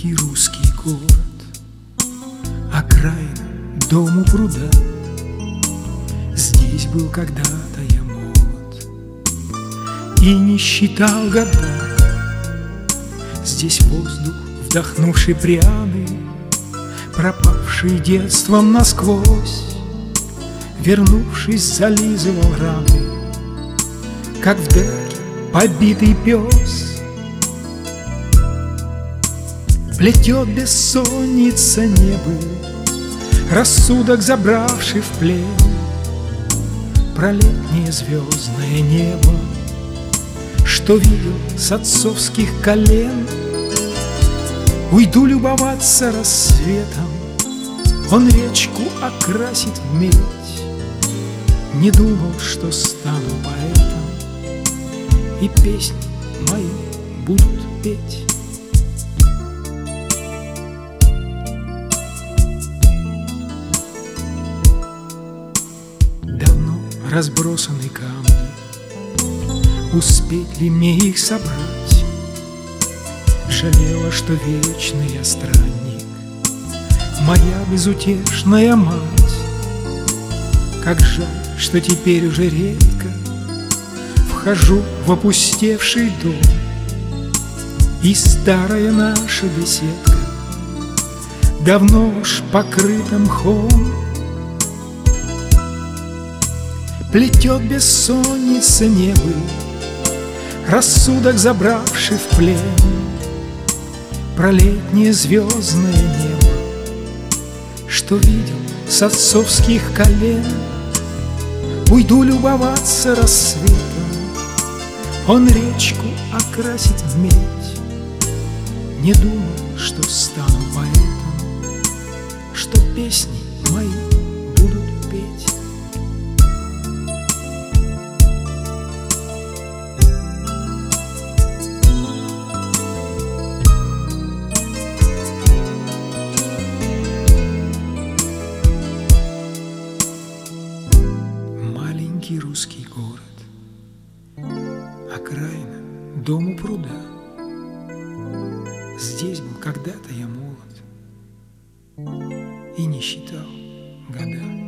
Маленький русский город, окраина, дом у пруда. Здесь был когда-то я молод и не считал года. Здесь воздух, вдохнувший пряный, пропавший детством насквозь, вернувшись, зализывал раны, как в драке побитый пес. Плетет бессонница небо, рассудок забравший в плен, про летнее звездное небо, что видел с отцовских колен. Уйду любоваться рассветом, он речку окрасит в медь. Не думал, что стану поэтом, и песни мои будут петь. Давно разбросаны камни, успеть ли мне их собрать? Жалела, что вечный я странник, моя безутешная мать. Как жаль, что теперь уже редко вхожу в опустевший дом, и старая наша беседка давно уж покрыта мхом. Плетет бессонница небо, рассудок забравший в плен, про летнее звездное небо, что видел с отцовских колен. Уйду любоваться рассветом, он речку окрасит в медь. Не думал, что стану поэтом, что песни мои будут петь. Маленький русский город, окраина, дом у пруда. Здесь был когда-то я молод и не считал года.